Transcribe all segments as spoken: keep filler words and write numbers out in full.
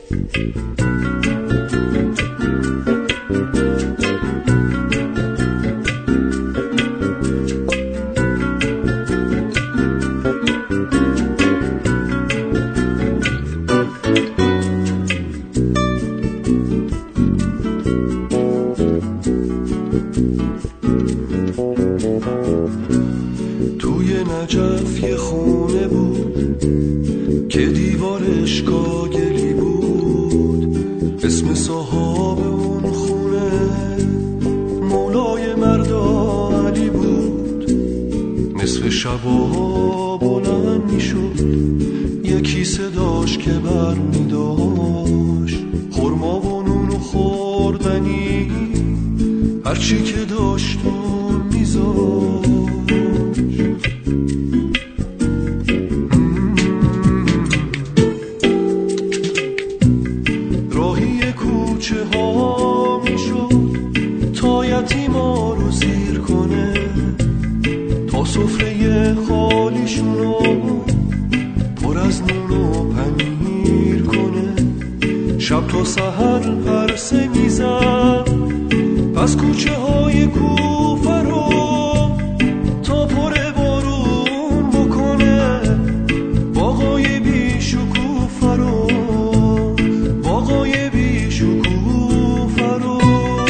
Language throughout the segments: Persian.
توی نجف یه خونه بود که دیوارش کاگلی بود، اسم صاحب اون خونه مولای مردا علی بود. نصف شبا بلند می شد، یکی صداش که بر می داشت، خورما و نون و خوردنی هرچی که داشت اون می زاشت. راهی کوچه ها می شد تا یتیما رو سیر کنه، تا سفره خالیشونو پر از نون و پنیر کنه. شب تا سحر پرسه میزد پس کوچه های کوفه رو تا پر بارون بکنه. باغای بی شکوفه رو، باغای بی شکوفه رو.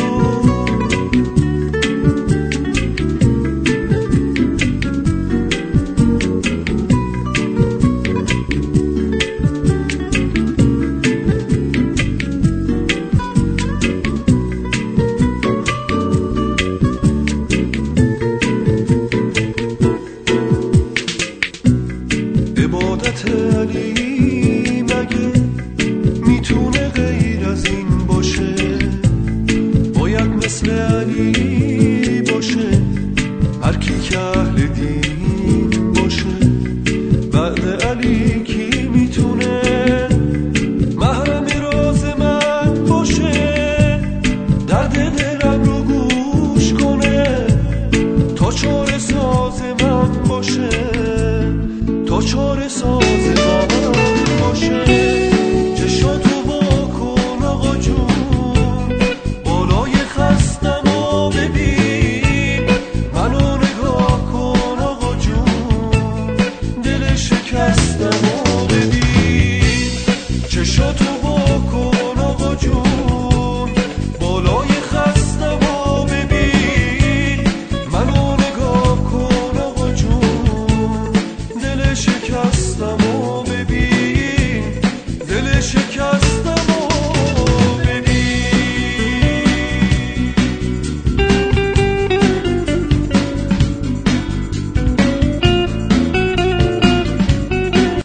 عبادت علی مگه میتونه غیر از این باشه؟ باید مثل علی باشه هر کی که اهل دین باشه. بعد علی کی میتونه محرم راز من باشه؟ درد دلم رو گوش کنه تا چاره ساز من باشه، تا چاره ساز من باشه. چشاتو واکن آقا جون، بالای خستم و ببین منو نگاه کن آقا جون، دل شکستم و ببین. چشاتو واکن آقا جون، بالای خستم و ببین منو نگاه کن آقا جون، دل شکستم و ببین، دل شکستم.